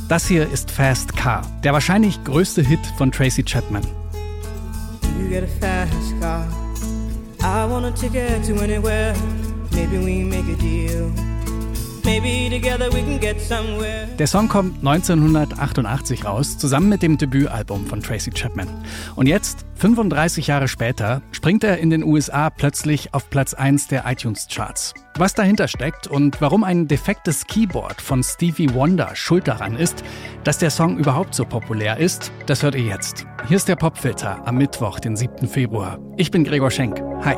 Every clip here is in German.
Das hier ist Fast Car, der wahrscheinlich größte Hit von Tracy Chapman. You get a fast car. I want a ticket to anywhere. Maybe we make a deal. Maybe together we can get somewhere. Der Song kommt 1988 raus, zusammen mit dem Debütalbum von Tracy Chapman. Und jetzt, 35 Jahre später, springt er in den USA plötzlich auf Platz 1 der iTunes-Charts. Was dahinter steckt und warum ein defektes Keyboard von Stevie Wonder schuld daran ist, dass der Song überhaupt so populär ist, das hört ihr jetzt. Hier ist der Popfilter am Mittwoch, den 7. Februar. Ich bin Gregor Schenk. Hi.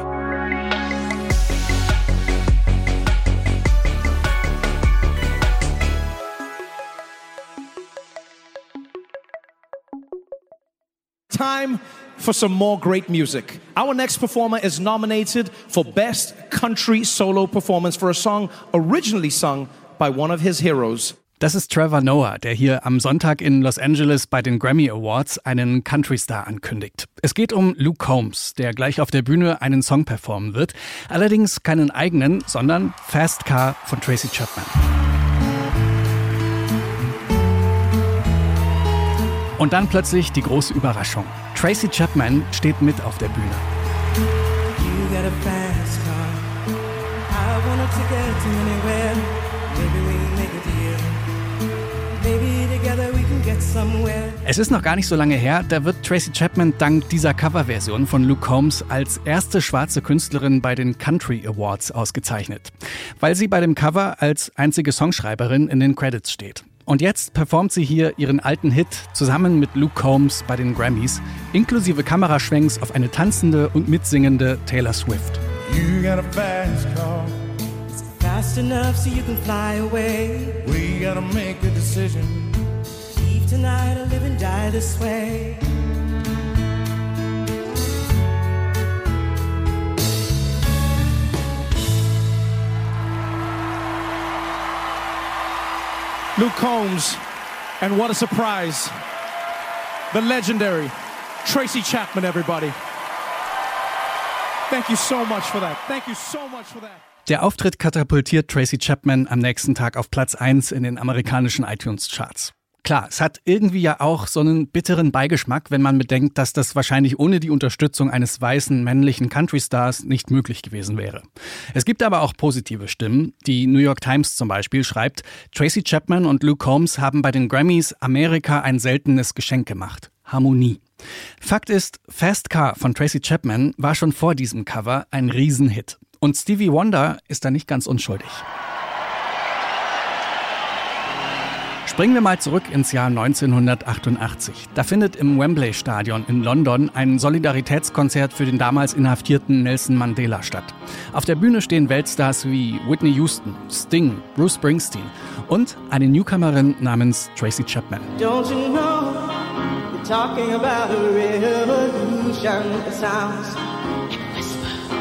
Time for some more great music. Our next performer is nominated for Best Country Solo Performance for a song originally sung by one of his heroes. Das ist Trevor Noah, der hier am Sonntag in Los Angeles bei den Grammy Awards einen Country-Star ankündigt. Es geht um Luke Combs, der gleich auf der Bühne einen Song performen wird. Allerdings keinen eigenen, sondern Fast Car von Tracy Chapman. Und dann plötzlich die große Überraschung. Tracy Chapman steht mit auf der Bühne. You got a fast car. I want a ticket to anywhere. Maybe we make a deal. Maybe together we can get somewhere. Es ist noch gar nicht so lange her, da wird Tracy Chapman dank dieser Coverversion von Luke Combs als erste schwarze Künstlerin bei den Country Awards ausgezeichnet, weil sie bei dem Cover als einzige Songschreiberin in den Credits steht. Und jetzt performt sie hier ihren alten Hit zusammen mit Luke Combs bei den Grammys, inklusive Kameraschwenks auf eine tanzende und mitsingende Taylor Swift. You got a fast car. Is it fast enough so you can fly away? We gotta make a decision. Leave tonight or live and die this way. Luke Combs, and what a surprise, the legendary Tracy Chapman, everybody. Thank you so much for that. Thank you so much for that. Der Auftritt katapultiert Tracy Chapman am nächsten Tag auf Platz 1 in den amerikanischen iTunes-Charts. Klar, es hat irgendwie ja auch so einen bitteren Beigeschmack, wenn man bedenkt, dass das wahrscheinlich ohne die Unterstützung eines weißen, männlichen Country-Stars nicht möglich gewesen wäre. Es gibt aber auch positive Stimmen. Die New York Times zum Beispiel schreibt, Tracy Chapman und Luke Combs haben bei den Grammys Amerika ein seltenes Geschenk gemacht. Harmonie. Fakt ist, Fast Car von Tracy Chapman war schon vor diesem Cover ein Riesenhit. Und Stevie Wonder ist da nicht ganz unschuldig. Springen wir mal zurück ins Jahr 1988. Da findet im Wembley-Stadion in London ein Solidaritätskonzert für den damals inhaftierten Nelson Mandela statt. Auf der Bühne stehen Weltstars wie Whitney Houston, Sting, Bruce Springsteen und eine Newcomerin namens Tracy Chapman. Don't you know you're talking about a revolution? It sounds like a whisper.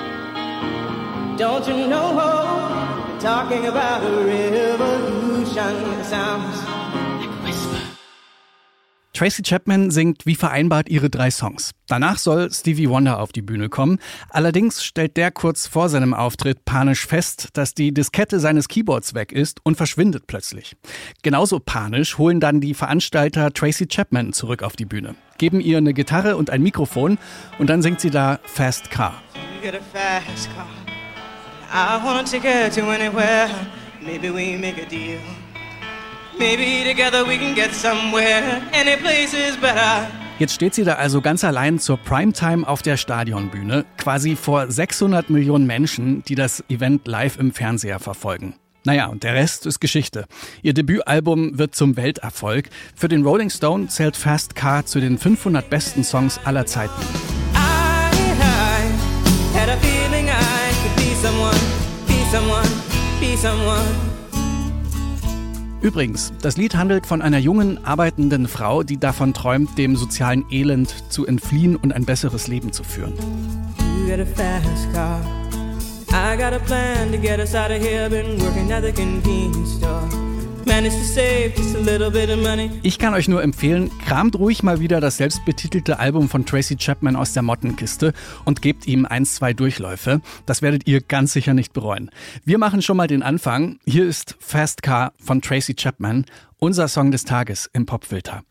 Don't you know you're talking about a revolution? It sounds like a whisper. Tracy Chapman singt wie vereinbart ihre 3 Songs. Danach soll Stevie Wonder auf die Bühne kommen. Allerdings stellt der kurz vor seinem Auftritt panisch fest, dass die Diskette seines Keyboards weg ist und verschwindet plötzlich. Genauso panisch holen dann die Veranstalter Tracy Chapman zurück auf die Bühne, geben ihr eine Gitarre und ein Mikrofon und dann singt sie da Fast Car. You get a fast car. I want a ticket to anywhere. Maybe we make a deal. Maybe together we can get somewhere. Any place is better. Jetzt steht sie da also ganz allein zur Primetime auf der Stadionbühne, quasi vor 600 Millionen Menschen, die das Event live im Fernseher verfolgen. Naja, und der Rest ist Geschichte. Ihr Debütalbum wird zum Welterfolg. Für den Rolling Stone zählt Fast Car zu den 500 besten Songs aller Zeiten. I had a feeling I could be someone, be someone, be someone. Übrigens, das Lied handelt von einer jungen, arbeitenden Frau, die davon träumt, dem sozialen Elend zu entfliehen und ein besseres Leben zu führen. You got a fast car. I got a plan to get us out of here. Been working at the convenience store. Managed to save just a little bit of money. Ich kann euch nur empfehlen, kramt ruhig mal wieder das selbstbetitelte Album von Tracy Chapman aus der Mottenkiste und gebt ihm 1-2 Durchläufe. Das werdet ihr ganz sicher nicht bereuen. Wir machen schon mal den Anfang. Hier ist Fast Car von Tracy Chapman, unser Song des Tages im Popfilter.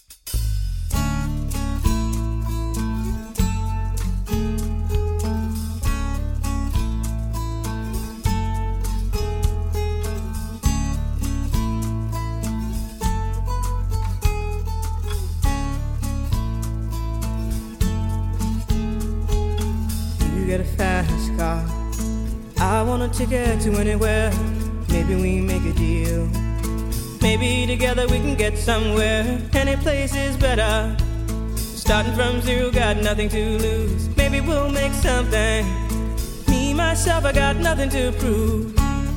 Get a fast car. I want a ticket to anywhere. Maybe we make a deal. Maybe together we can get somewhere. Any place is better. Starting from zero, got nothing to lose. Maybe we'll make something. Me, myself, I got nothing to prove.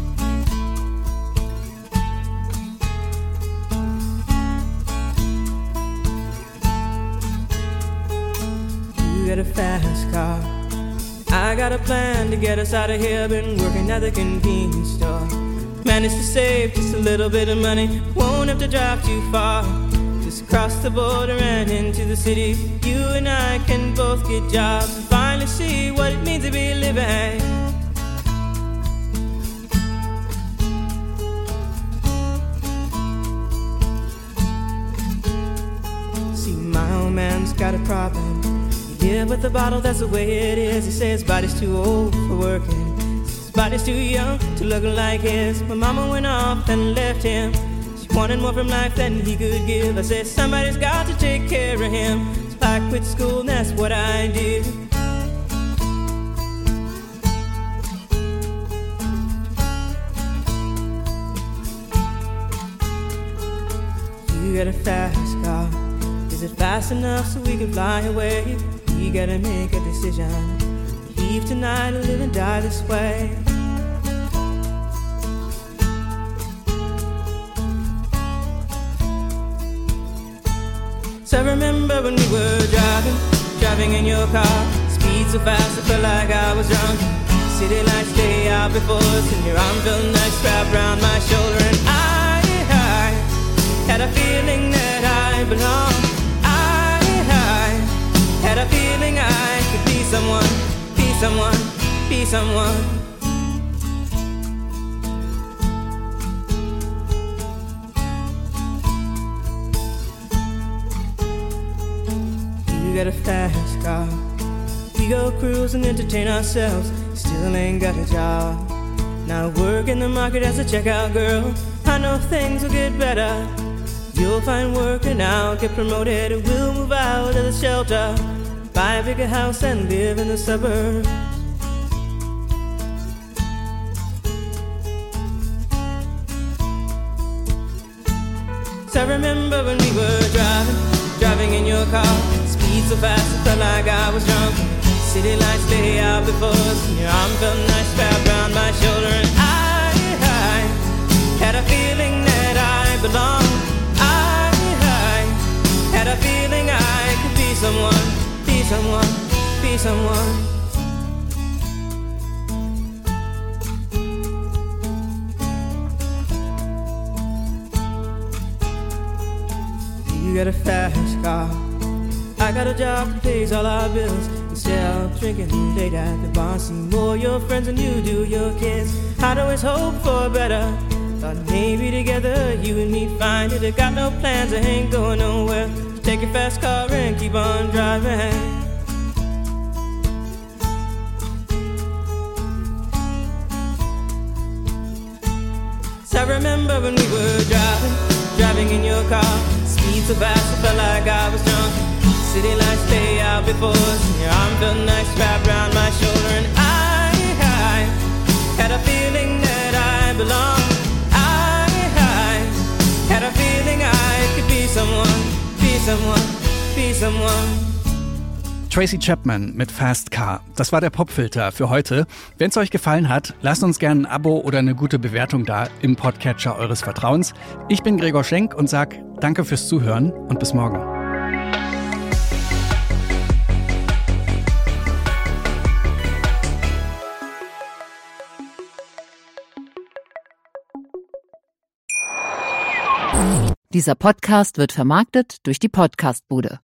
You get a fast car. I got a plan to get us out of here. Been working at the convenience store. Managed to save just a little bit of money. Won't have to drive too far. Just cross the border and into the city. You and I can both get jobs and finally see what it means to be living. See, my old man's got a problem. Yeah, with the bottle, that's the way it is. He says his body's too old for working. His body's too young to look like his. My mama went off and left him. She wanted more from life than he could give. I said, somebody's got to take care of him. So I quit school and that's what I did. You got a fast car. Is it fast enough so we can fly away? We gotta make a decision. Leave tonight or live and die this way. So I remember when we were driving in your car. Speed so fast I felt like I was drunk. City lights day out before us, and your arm felt nice wrapped around my shoulder. And I had a feeling that I belonged. Had a feeling I could be someone, be someone, be someone. You got a fast car. We go cruise and entertain ourselves. Still ain't got a job. Now work in the market as a checkout girl. I know things will get better. You'll find work and I'll get promoted. We'll move out of the shelter, buy a bigger house and live in the suburbs. So I remember when we were driving in your car. Speed so fast I felt like I was drunk. City lights lay out before us, and your arm felt nice wrapped around my shoulder. And I had a feeling that I belonged. Had a feeling I could be someone, be someone, be someone. You got a fast car. I got a job that pays all our bills. Instead of drinking late at the bar, see more your friends than you do your kids. I'd always hope for better. Thought maybe together you and me find it. I got no plans, I ain't going nowhere. Take your fast car and keep on driving. So I remember when we were driving in your car. Speed so fast I felt like I was drunk. City lights lay out before us, and your arm felt nice wrapped around my shoulder. And I had a feeling that I belonged. I had a feeling I could be someone, be someone, be someone. Tracy Chapman mit Fast Car. Das war der Popfilter für heute. Wenn es euch gefallen hat, lasst uns gerne ein Abo oder eine gute Bewertung da im Podcatcher eures Vertrauens. Ich bin Gregor Schenk und sag danke fürs Zuhören und bis morgen. Dieser Podcast wird vermarktet durch die Podcastbude.